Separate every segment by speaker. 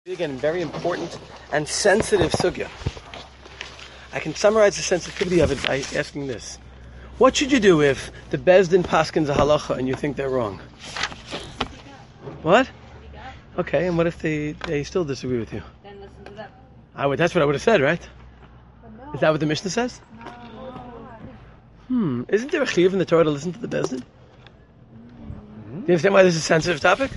Speaker 1: Big and very important and sensitive sugya. I can summarize the sensitivity of it by asking this. What should you do if the Bezdin paskins a halacha and you think they're wrong? What? Okay, and what if they still disagree with you?
Speaker 2: Then listen to them.
Speaker 1: That's what I would have said, right? No. Is that what the Mishnah says?
Speaker 2: No.
Speaker 1: Isn't there a chiyuv in the Torah to listen to the Bezdin? Do you understand why this is a sensitive topic?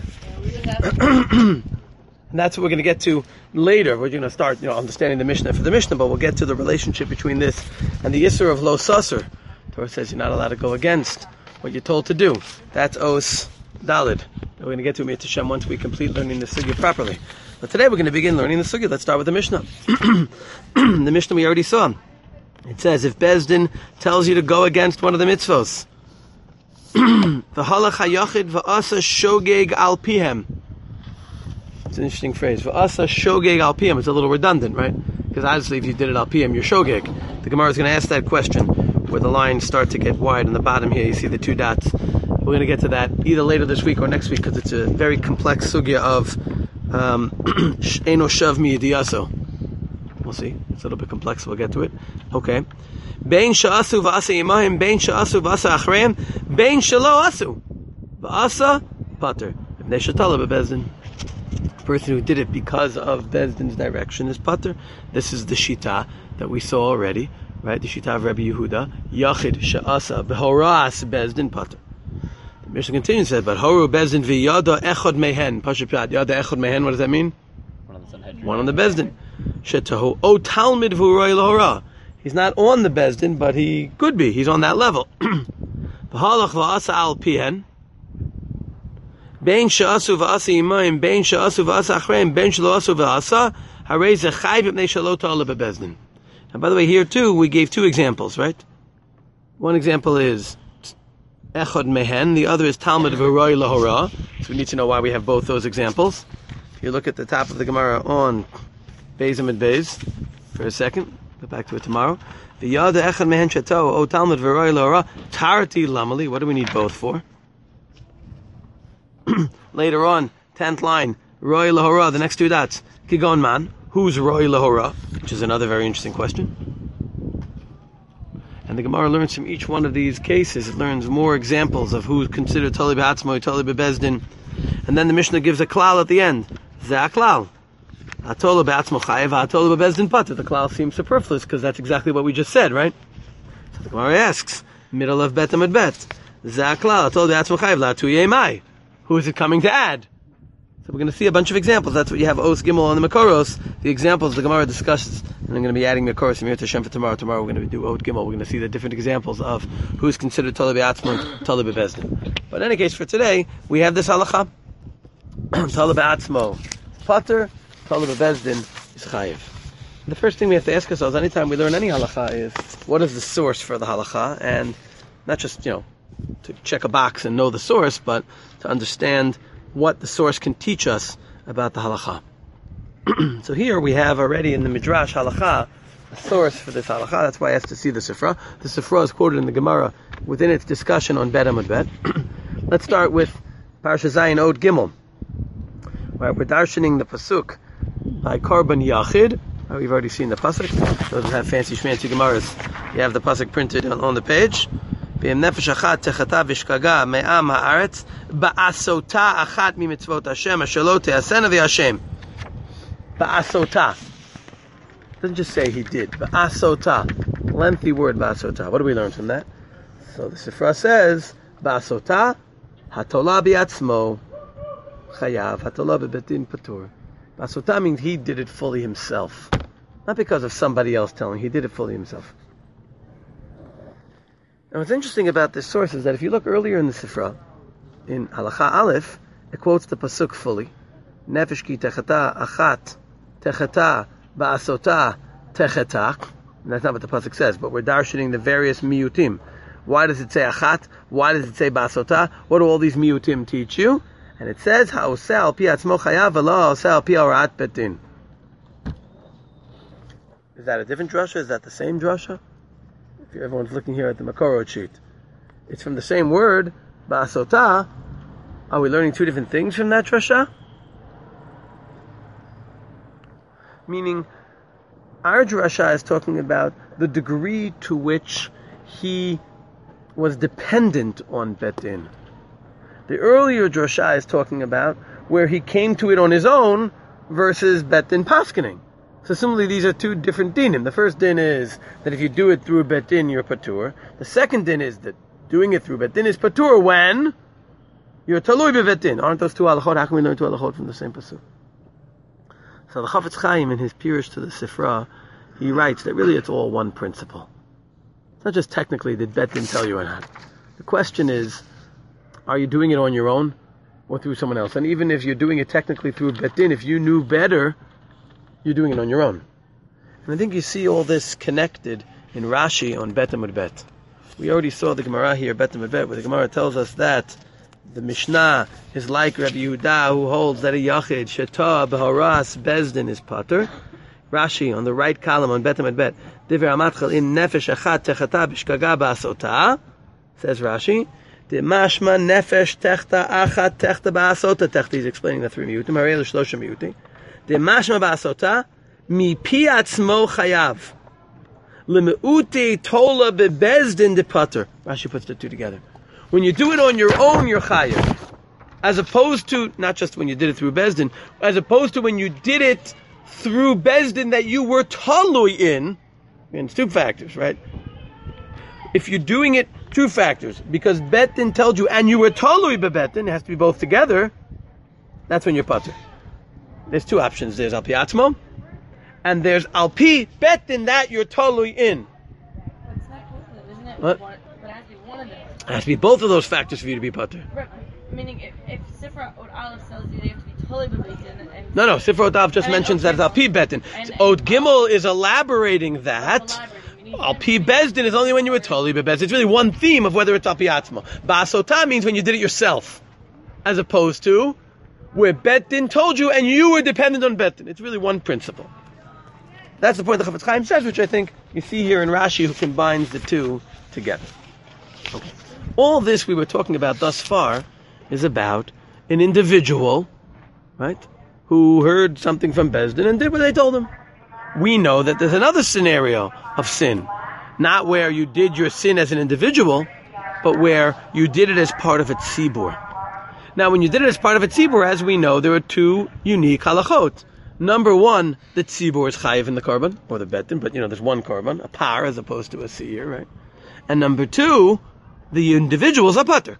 Speaker 1: And that's what we're going to get to later. We're going to start, understanding the Mishnah for the Mishnah, but we'll get to the relationship between this and the Yisur of Lo Sasser. The Torah says you're not allowed to go against what you're told to do. That's Os Dalid. We're going to get to Mir Tashem once we complete learning the Sugya properly. But today we're going to begin learning the Sugya. Let's start with the Mishnah. The Mishnah we already saw. It says, if Bezdin tells you to go against one of the mitzvos, V'halach hayachid v'asa shogeg al pihem. It's an interesting phrase. V'asa shogeg al pihem. It's a little redundant, right? Because obviously if you did it al pihem, you're shogeg. The Gemara is going to ask that question where the lines start to get wide on the bottom here. You see the two dots. We're going to get to that either later this week or next week because it's a very complex sugya of Eino shav mi yidiyaso. We'll see. It's a little bit complex. We'll get to it. Okay. Bein sha'asu v'asa yimahim, bein sha'asu v'asa achreim, bein shalo asu v'asa pater. B'nei shatala bebezdin. The person who did it because of Bezdin's direction is pater. This is the shita that we saw already, right? The shita of Rabbi Yehuda. Yachid sha'asa b'horas Bezdin pater. The Mishnah continues and says, but horu Bezdin v'yada echod mehen. Pashup pshat. Yada echod mehen. What does that mean? One on the Bezdin. Shetahu o talmid v'uroi lahora. He's not on the Bezdin, but he could be. He's on that level. V'halach v'asa al pihen. Bein sha'asu v'asa imayim, bein sha'asu v'asa achreim, bein shalo asu v'asa, harei zechai b'pnei shalo ta'ala bebezdin. And by the way, here too, we gave two examples, right? One example is echad mehen, the other is talmid v'uroi lahora. So we need to know why we have both those examples. If you look at the top of the Gemara on Beis Amid Beis for a second, go back to it tomorrow. V'yada echad mehen shato o talmid v'uroi lahora tarti lamali. What do we need both for? Later on, 10th line, Roy Lahora, the next two dots. Kigon man, who's Roy Lahora? Which is another very interesting question. And the Gemara learns from each one of these cases, it learns more examples of who's considered Tali B'Atzmo, Tali B'Bezdin. And then the Mishnah gives a klal at the end. Zeh klal. Hatola B'Atzmo Chayev, Hatola B'Bezdin Pater. The klal seems superfluous because that's exactly what we just said, right? So the Gemara asks, middle of Bet Amid Bet. Zeh klal, Hatola B'Atzmo Chayev, La'atu Yemai. Who is it coming to add? So we're going to see a bunch of examples. That's what you have Os Gimel on the Makoros. The examples the Gemara discusses. And I'm going to be adding Makoros from here to Shem for tomorrow. Tomorrow we're going to do Ot Gimel. We're going to see the different examples of who is considered Tali B'Atzmo and Tali B'Bezdin. But in any case, for today, we have this halacha. Tali B'Atzmo Pater, Tali B'Bezdin is Chayiv. The first thing we have to ask ourselves anytime we learn any halacha is, what is the source for the halacha? And not just, to check a box and know the source, but to understand what the source can teach us about the halacha. So here we have already in the Midrash halacha a source for this halacha. That's why I asked to see the Sifra. The Sifra is quoted in the Gemara within its discussion on Bet Amud Bet. Let's start with Parashat Zayin Od Gimel. Right, we're darshaning the pasuk by Korban Yachid. We've already seen the pasuk. Those who have fancy schmancy Gemaras, you have the pasuk printed on the page. Nefesh achat techata v'shkaga me'am haaretz ba'asota achat mimitzvot Hashem asher te'asena v'Hashem. Ba'asota. Doesn't just say he did. Ba'asota. Lengthy word ba'asota. What do we learn from that? So the Sifra says ba'asota hatola bi'atzmo chayav hatola bebetin patur. Ba'asota means he did it fully himself, not because of somebody else telling. He did it fully himself. And what's interesting about this source is that if you look earlier in the Sifra, in Halacha Aleph, it quotes the pasuk fully. Nefesh ki techata achat techata ba'asota techata. And that's not what the pasuk says, but we're darshaning the various miyutim. Why does it say achat? Why does it say ba'asota? What do all these miyutim teach you? And it says ha'oseh al pi atzmo chayav v'lo ha'oseh al pi horat betin. Is that a different drasha? Is that the same drasha? Everyone's looking here at the Makorot sheet. It's from the same word, ba'asota. Are we learning two different things from that drasha? Meaning, our drasha is talking about the degree to which he was dependent on Bet Din. The earlier drasha is talking about where he came to it on his own versus Bet Din paskening. So similarly, these are two different dinim. The first din is that if you do it through Bet Din, you're patur. The second din is that doing it through Bet Din is patur when you're talui beBet Din. Aren't those two halachot? How can we learn two halachot from the same pasuk? So the Chafetz Chaim, in his Pirush to the Sifra, he writes that really it's all one principle. It's not just technically did Bet Din tell you or not. The question is, are you doing it on your own or through someone else? And even if you're doing it technically through Bet Din, if you knew better, you're doing it on your own. And I think you see all this connected in Rashi on Bet Amud Bet. We already saw the Gemara here, Bet Amud Bet, where the Gemara tells us that the Mishnah is like Rabbi Yehuda, who holds that a Yachid, Sheta, Behoras, Bezdin is Pater. Rashi, on the right column on Bet Amud Bet, Divrei Amatchel in Nefesh Achat Techata B'Shkaga Ba'asota, says Rashi, the Mashma Nefesh Techta Achat Techta Ba'asota Techta, he's explaining the three miyutim, Harei L'Shlosha miyutim. The Mashma Ba'asota, Mi Pi Atzmo Chayav, L'Meuti Tola Bebezdin de Pater. Rashi puts the two together. When you do it on your own, you're chayav. As opposed to, not just when you did it through Bezdin, as opposed to when you did it through Bezdin that you were talui in, and it's two factors, right? If you're doing it, two factors, because Betin told you, and you were talui bebetin, it has to be both together, that's when you're pater. There's two options. There's Al Pi Atzmo, and there's Al Pi Betin that you're talui in.
Speaker 2: It's not both of them, isn't it?
Speaker 1: What?
Speaker 2: But it has to be one of them.
Speaker 1: It has to be both of those factors for you to be pater.
Speaker 2: Right. Meaning, if Sifra Od Aleph tells you they have to be totally bebetin, and
Speaker 1: No, Sifra Od Aleph just mentions that it's Al Pi Betin. Od Gimel is elaborating that. Al Pi Bezdin is only when you were totally bebezdin. It's really one theme of whether it's Al Pi Atzmo. Ba'asota means when you did it yourself, as opposed to where Bet Din told you and you were dependent on Bet Din. It's really one principle. That's the point the Chafetz Chaim says, which I think you see here in Rashi, who combines the two together. Okay. All this we were talking about thus far is about an individual, right, who heard something from Bezdin and did what they told him. We know that there's another scenario of sin, not where you did your sin as an individual, but where you did it as part of a tzibur. Now, when you did it as part of a tzibur, as we know, there are two unique halachot. Number one, the tzibur is chayiv in the korban, or the betin, but there's one korban, a par as opposed to a seir, right? And number two, the individuals are pater.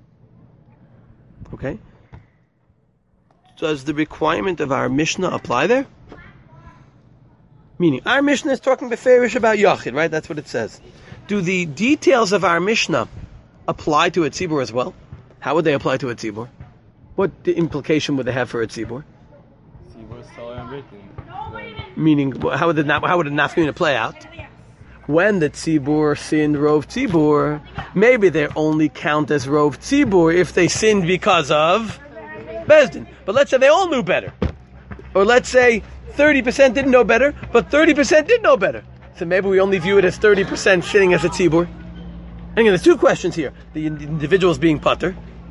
Speaker 1: Okay? Does the requirement of our Mishnah apply there? Meaning, our Mishnah is talking beferish about Yachid, right? That's what it says. Do the details of our Mishnah apply to a tzibur as well? How would they apply to a tzibur? What implication would they have for a tzibur?
Speaker 3: Tzibur is totally unwritten.
Speaker 1: Meaning, how would the nafkamina play out? When the tzibur sinned rov tzibur, maybe they only count as rov tzibur if they sinned because of Bezdin. But let's say they all knew better. Or let's say 30% didn't know better, but 30% did know better. So maybe we only view it as 30% sinning as a tzibur. And again, there's two questions here. The individuals being pater.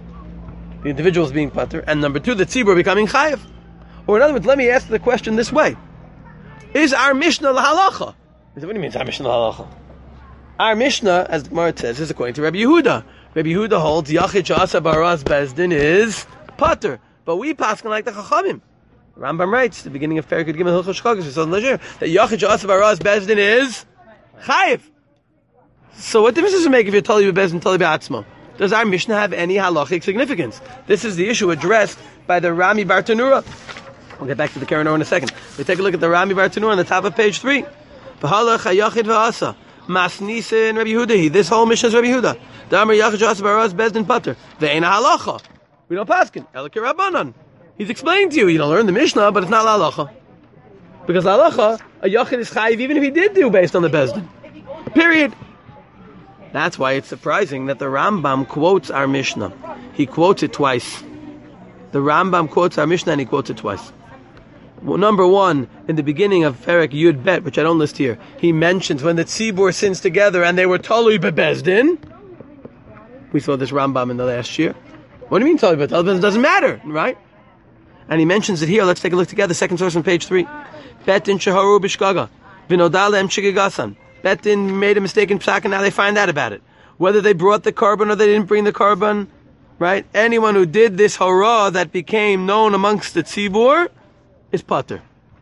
Speaker 1: And number two, the tzibur becoming chayiv. Or in other words, let me ask the question this way. Is our Mishnah lahalacha? What do you mean, our Mishnah lahalacha? Our Mishnah, as the Gemara says, is according to Rabbi Yehuda. Rabbi Yehuda holds Yachid Sha'asa Baraz Bezdin is pater. But we paskin like the Chachamim. Rambam writes, the beginning of Perikut Gimel Hilchos Shkagas, that Yachid Sha'asa Baraz Bezdin is chayiv. So what difference does it make if you're Tali Bezdin, Tali Be'atzmo? Does our Mishnah have any halachic significance? This is the issue addressed by the Rami Bar Tanura. We'll get back to the Karen in a second. We take a look at the Rami Bar Tanura on the top of page 3. V'halach hayachid v'asa. Masnisa and Rabbi Yehuda. This whole Mishnah is Rabbi Yehuda. Da'amar yachid sh'asa baraz bezdin pater. Ve'ein halacha. We don't paskin. Elke Rabbanan. He's explaining to you, you don't learn the Mishnah, but it's not halacha. Because halacha, a yachid is chayiv even if he did do based on the bezdin. Period. That's why it's surprising that the Rambam quotes our Mishnah. He quotes it twice. The Rambam quotes our Mishnah and he quotes it twice. Well, number one, in the beginning of Perek Yud Bet, which I don't list here, he mentions when the tzibur sins together and they were talui bebezdin. We saw this Rambam in the last year. What do you mean talui bebezdin? Doesn't matter, right? And he mentions it here. Let's take a look together. Second source on page 3. Betin shaharu b'shgaga. V'nodalem shigigasan. Betin made a mistake in psak and now they find out about it. Whether they brought the carbon or they didn't bring the carbon, right? Anyone who did this hara that became known amongst the tzibur is pater.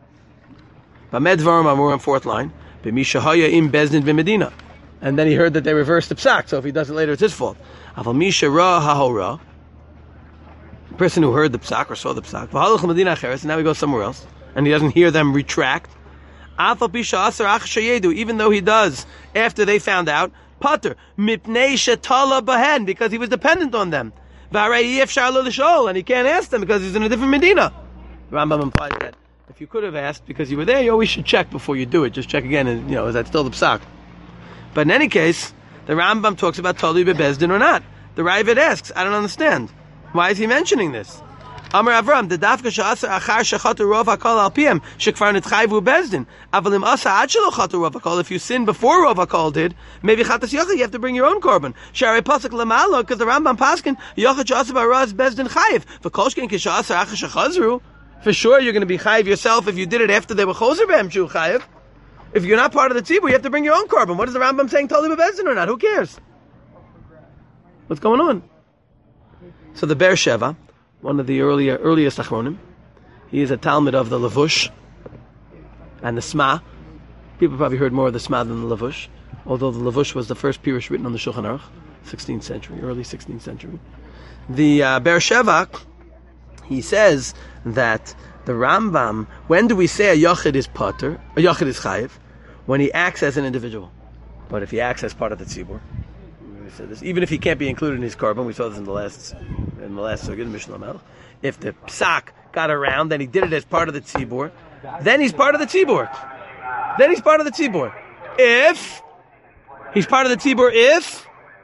Speaker 1: Bamed dvarim amur on 4th line. B'mishahaya im bezdin v'medina. And then he heard that they reversed the psak, so if he does it later, it's his fault. Aval misha ra hahora. The person who heard the psak or saw the psak. V'halach l'medina acheres, and now he goes somewhere else, and he doesn't hear them retract. Aval bisha asar ach shayedu, even though he does after they found out. Pater mipnei shetala bahen, because he was dependent on them. V'arei yefshar lo l'shol, and he can't ask them because he's in a different medina. The Rambam implies that if you could have asked because you were there, you always should check before you do it. Just check again, and is that still the psak? But in any case, the Rambam talks about Tali bebezdin or not. The Ravid asks, I don't understand. Why is he mentioning this? Amar Avram, the dafka she'asar achar shechatu rov hakol al piem shekfar nitchayvu bezdin. Avalim asa ad shelo chatu rov hakol. If you sin before rov hakol did, maybe chatas yochid, you have to bring your own korban. Sharei pasuk lemalo, because the Rambam paskin yochid she'asar b'raz bezdin chayiv. V'kolshkin k'she'asar achar shechazru. For sure, you're going to be chayiv yourself if you did it after they were choser b'hem shu chayiv. If you're not part of the tzibur, you have to bring your own korban. What is the Rambam saying, Tali bebezdin or not? Who cares? What's going on? So the Be'er Sheva, one of the earliest achronim, he is a Talmud of the Lavush and the Sma. People probably heard more of the Sma than the Lavush, although the Lavush was the first Pirush written on the Shulchan Aruch, 16th century, early 16th century. The Be'er Sheva, he says that the Rambam, when do we say a Yochid is Pater, a Yochid is Chayiv? When he acts as an individual. But if he acts as part of the tzibur, we said this, even if he can't be included in his korban, we saw this in the last Sugya, Mishnah Melech. If the psak got around, then he did it as part of the tzibur, then he's part of the tzibur. Then he's part of the tzibur. If he's part of the tzibur, if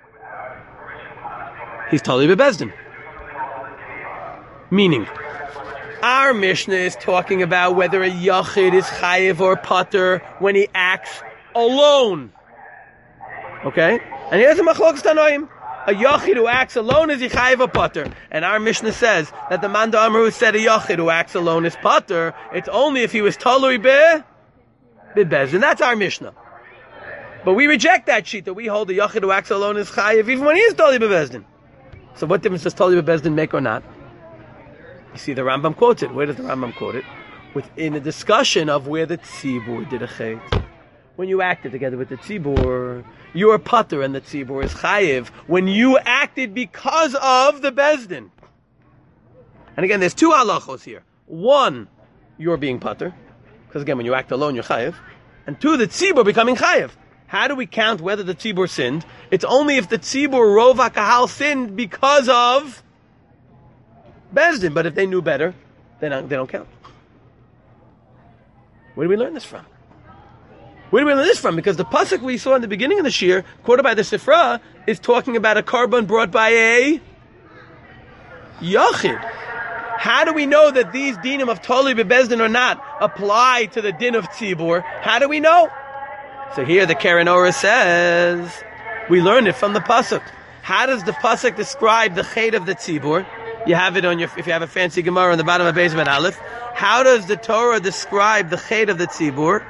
Speaker 1: he's Tali bebezdin. Meaning, our Mishnah is talking about whether a Yachid is Chayiv or Pater when he acts alone. Okay? And here's a Machlokes Tanoim. A Yachid who acts alone is Chayiv or Pater. And our Mishnah says that the Manda Amar who said a Yachid who acts alone is Pater, it's only if he was Talui bebezdin. That's our Mishnah. But we reject that shita. We hold the Yachid who acts alone is Chayiv even when he is Talui bebezdin. So what difference does Talui bebezdin make or not? You see, the Rambam quotes it. Where does the Rambam quote it? Within a discussion of where the tzibur did a chait. When you acted together with the tzibur, you are pater and the tzibur is chayiv. When you acted because of the bezdin. And again, there's 2 halachos here. 1, you're being pater. Because again, when you act alone, you're chayiv. And 2, the tzibur becoming chayiv. How do we count whether the tzibur sinned? It's only if the tzibur rov hakahal sinned because of bezdin, but if they knew better, they don't count. Where do we learn this from? Where do we learn this from? Because the pasuk we saw in the beginning of the shir, quoted by the Sifra, is talking about a korban brought by a Yachid. How do we know that these dinim of Tali bebezdin or not apply to the din of tzibur? How do we know? So here the Keren Orah says, we learn it from the pasuk. How does the pasuk describe the chait of the tzibur? You have it on your, if you have a fancy Gemara on the bottom of Beis Bet Aleph. How does the Torah describe the chait of the tzibur?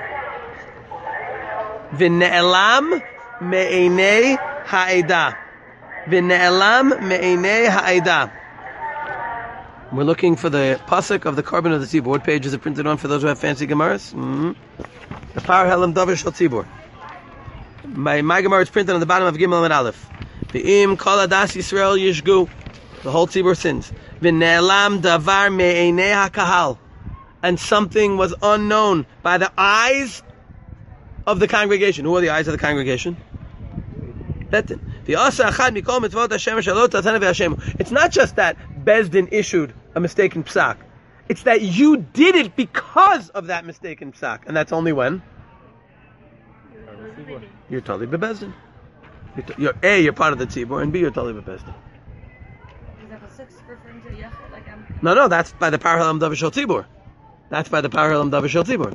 Speaker 1: V'ne'elam me'einei ha'eda. V'ne'elam me'einei ha'eda. We're looking for the pasuk of the korban of the tzibur. What page is it printed on for those who have fancy Gemaras? The Par Helam Davar Shel Tzibur. My Gemara is printed on the bottom of Gimel Amud Aleph. V'im kol adas Yisrael yishgu. The whole tzibur sins. V'ne'elam davar me'einei ha'kahal. And something was unknown by the eyes of the congregation. Who are the eyes of the congregation? Betin. It's not just that Bezdin issued a mistaken psak. It's that you did it because of that mistaken psak. And that's only when? You're Tali bebezdin. You're part of the tzibur, and B, you're Tali bebezdin. No, that's by the Par Helam Davar Shel Tzibur. That's by the Par Helam Davar Shel Tzibur.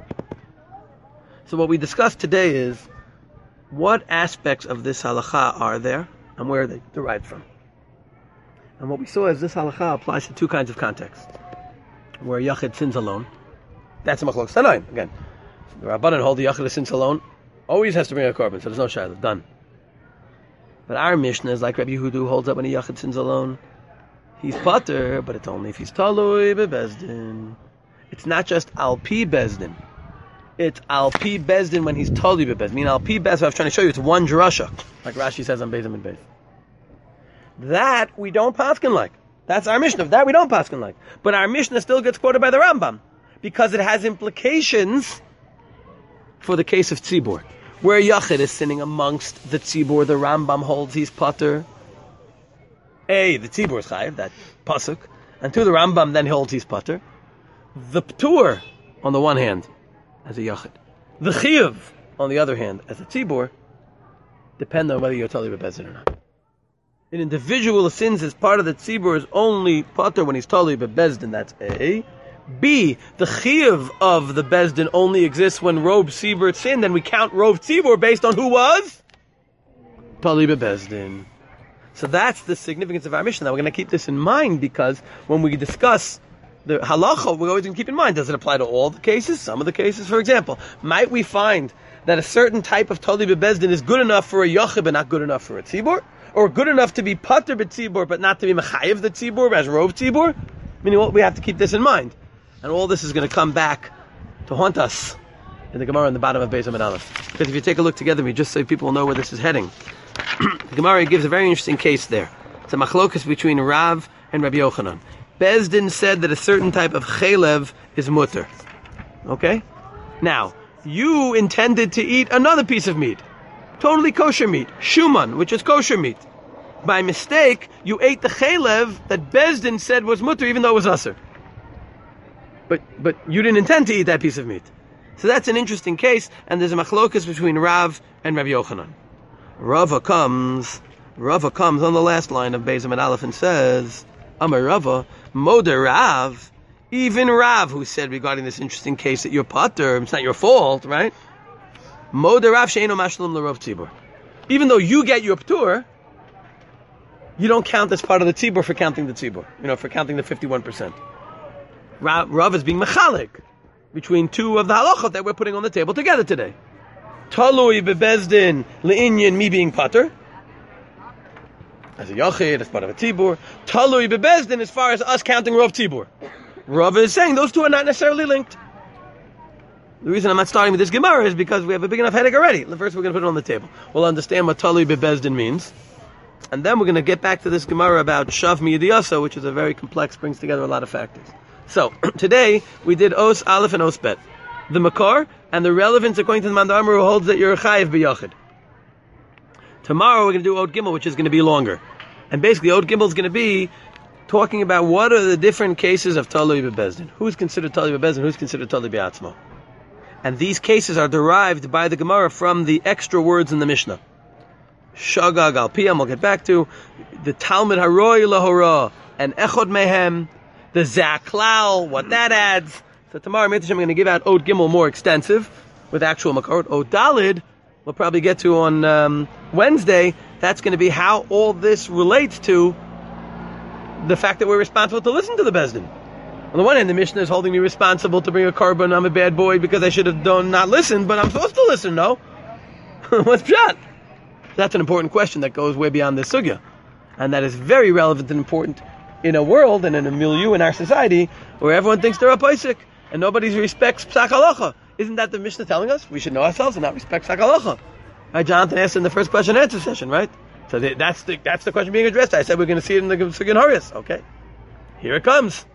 Speaker 1: So what we discussed today is what aspects of this halakha are there and where are they derived from. And what we saw is this halakha applies to 2 kinds of contexts. where Yachid sins alone. That's a Machlokes Tanaim. Again, the Rabbanan hold the Yachid sins alone, always has to bring a korban, so there's no shayla. Done. But our Mishnah is like Rabbi Yehuda holds up when a Yachid sins alone. He's pater, but it's only if he's talui bebezdin. It's not just al pi bezdin. It's al pi bezdin when he's talui bebezdin. I mean, al pi bezdin, I was trying to show you, it's one drasha, like Rashi says on Beis Amid Beis. That we don't paskin like. That's our Mishnah. That we don't paskin like. But our Mishnah still gets quoted by the Rambam because it has implications for the case of tzibur, where Yachid is sinning amongst the tzibur. The Rambam holds he's pater. The tzibur is chayiv, that pasuk, and two, the Rambam then holds he's pater. The ptur, on the one hand, as a Yachid, the chiyuv, on the other hand, as a tzibur, depend on whether you're totally bebezdin or not. An individual sins as part of the tzibur is only pater when he's totally bebezdin. That's A. B. The chiyuv of the bezdin only exists when Rov Tzibur sinned, and we count Rov Tzibur based on who was totally bebezdin. So that's the significance of our Mishnah. Now we're going to keep this in mind because when we discuss the halacha, we're always going to keep in mind, does it apply to all the cases? Some of the cases, for example, might we find that a certain type of totally bebezdin is good enough for a yachid but not good enough for a tzibur? Or good enough to be pater b'tzibur but not to be mechayev the tzibur as Rov Tzibur? Meaning we have to keep this in mind. And all this is going to come back to haunt us in the Gemara in the bottom of Beis Amid Aleph. Because if you take a look together, just so people will know where this is heading. The Gemara gives a very interesting case there. It's a machlokas between Rav and Rabbi Yochanan. Bezdin said that a certain type of chelev is mutter. Okay? Now, you intended to eat another piece of meat. Totally kosher meat. Shuman, which is kosher meat. By mistake, you ate the chelev that Bezdin said was mutter, even though it was asur. But you didn't intend to eat that piece of meat. So that's an interesting case, and there's a machlokas between Rav and Rabbi Yochanan. Rava comes on the last line of Beis Amid Aleph and says, Amar Rava, Moder Rav, even Rav, who said regarding this interesting case that you're pater, it's not your fault, right? Moder Rav she'eino mashlim l'Rov Tzibur. Even though you get your ptur, you don't count as part of the tzibur for counting the tzibur, for counting the 51%. Rav is being mechalik between two of the halachot that we're putting on the table together today. Talui bebezdin le'inyan, me being pater as a yachid, as part of a tzibur. Talui bebezdin as far as us counting Rov Tzibur. Rav is saying those two are not necessarily linked. The reason I'm not starting with this Gemara is because we have a big enough headache already. First we're going to put it on the table. We'll understand what Talui bebezdin means. And then we're going to get back to this Gemara about Shav Miyadiyasa, which is a very complex, brings together a lot of factors. So, today, we did Os Aleph and Os Bet. The Makar, and the relevance according to the Mandar Amar, who holds that you're Chayiv b'Yachid. Tomorrow, we're going to do Od Gimel, which is going to be longer. And basically, Od Gimel is going to be talking about what are the different cases of Talui b'Bezdin. Who's considered Talui b'Bezdin, who's considered Talui b'Atzmo. And these cases are derived by the Gemara from the extra words in the Mishnah. Shagag al Piyam, we'll get back to. The Talmud Haroi Lahora, and Echod Mehem. The Zaklal, what that adds. So tomorrow, I'm going to give out Od Gimel more extensive with actual Makar. Od Dalid, we'll probably get to on Wednesday. That's going to be how all this relates to the fact that we're responsible to listen to the Bezdin. On the one hand, the Mishnah is holding me responsible to bring a korban. I'm a bad boy because I should have not listened, but I'm supposed to listen, no? What's pshat? That's an important question that goes way beyond this sugya. And that is very relevant and important in a world and in a milieu in our society where everyone thinks they're a paisik and nobody respects psak halacha. Isn't that the Mishnah telling us? We should know ourselves and not respect psak halacha. Right, Jonathan asked in the first question and answer session, right? So that's the question being addressed. I said we're going to see it in the Sugyan Harius. Okay. Here it comes.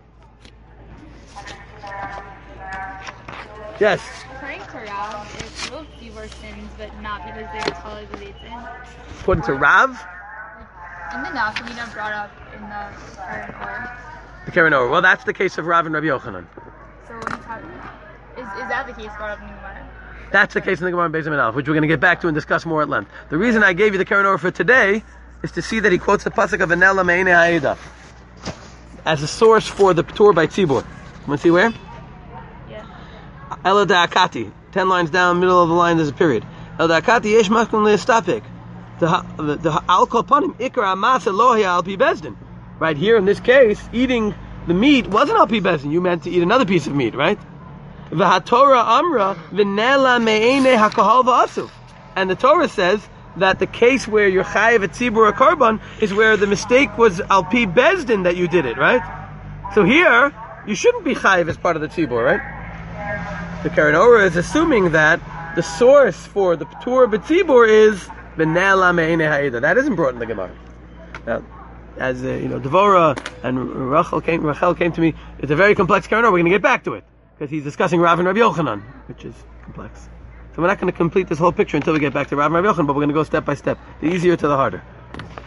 Speaker 1: Yes?
Speaker 4: According to Rav, it's Rov Tzibur sins, but not because they're Talui b'Bezdin.
Speaker 1: According to Rav?
Speaker 4: In the Nafkamina brought up in the Karen Or.
Speaker 1: The Karen Or. Well, that's the case of Rav and Rabbi Yochanan.
Speaker 4: So is that the case brought up in the Gemara?
Speaker 1: That's the case in the Gemara in Beis Amid Aleph, which we're going to get back to and discuss more at length. The reason I gave you the Karen Or for today is to see that he quotes the pasuk of Anela Me'ene Ha'eda as a source for the Ptur by Tzibur. Want to see where?
Speaker 4: Yeah.
Speaker 1: Ela Da'akati. 10 lines down, middle of the line, there's a period. Ela Da'akati yesh makon le'estapik. The al kol panim ikar amas elohi al pi bezdin. Right here in this case, eating the meat wasn't al pi bezdin. You meant to eat another piece of meat, right? V'hatorah amra v'nela me'enei hakahal v'asuf. And the Torah says that the case where you're chayiv at tzibur or korban is where the mistake was al pi bezdin that you did it, right? So here, you shouldn't be chayiv as part of the tzibur, right? The Karen Orah is assuming that the source for the P'tur b'tzibur is v'nela me'enei ha'eda. That isn't brought in the Gemara. Now, as Devorah and Rachel came to me, it's a very complex Karen Orah. We're going to get back to it because he's discussing Rav and Rabbi Yochanan, which is complex. So we're not going to complete this whole picture until we get back to Rav and Rabbi Yochanan, but we're going to go step by step, the easier to the harder.